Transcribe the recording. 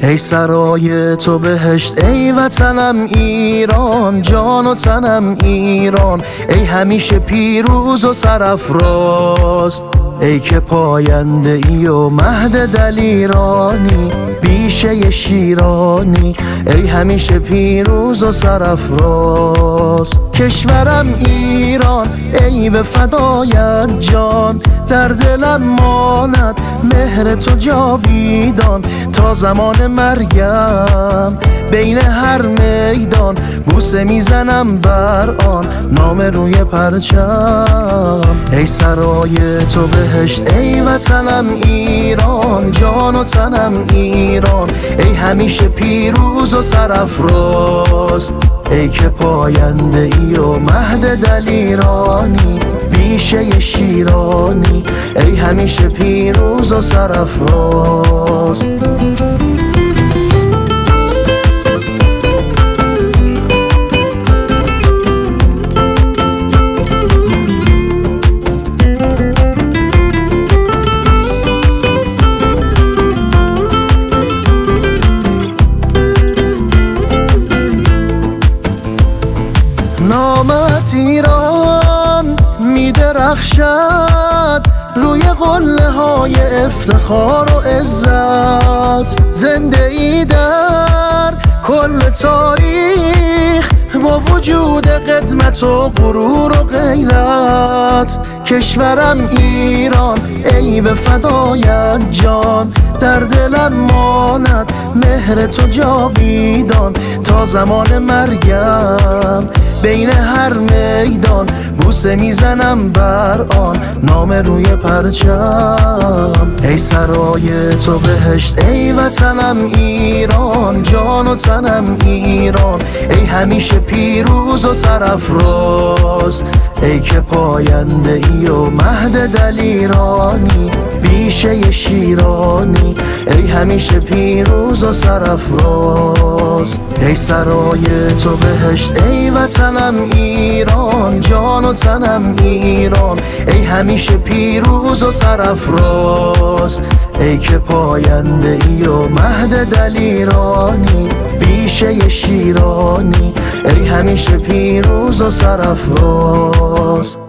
ای سرای تو بهشت، ای وطنم ایران، جان و تنم ایران، ای همیشه پیروز و سرافراز، ای که پاینده ای و مهد دلیرانی، بیشه شیرانی، ای همیشه پیروز و سرافراز. کشورم ایران، ای به فدایت جان، در دلم ماند مهر تو جاویدان، تا زمان مرگم بین هر میدان، بوسه میزنم بر آن نام روی پرچم. ای سرای تو بهشت، ای وطنم ایران، جان و تنم ایران، ای همیشه پیروز و سرافراز، ای که پاینده ای و مهد دلیرانی، بیشه شیرانی، ای همیشه پیروز و سرافراز. نامت ایران میدرخشد روی قله های افتخار و عزت، زنده ای در کل تاریخ با وجود قدمت و غرور و غیرت. کشورم ایران، ای به فدایت جان، در دلم ماند مهر تو جاویدان، تا زمان مرگم بین هر میدان، بوسه میزنم بر آن نام روی پرچم. ای سرای تو بهشت، ای وطنم ایران، جان و تنم ایران، ای همیشه پیروز و سرافراز، ای که پاینده ای و مهد دلیرانی، بیشه شیرانی، ای همیشه پیروز و سرافراز. ای سرای تو بهشت، ای وطنم ایران، جان و تنم ایران، ای همیشه پیروز و سرافراز، ای که پاینده ای و مهد دلیرانی، بیشه شیرانی، ای همیشه پیروز و سرافراز.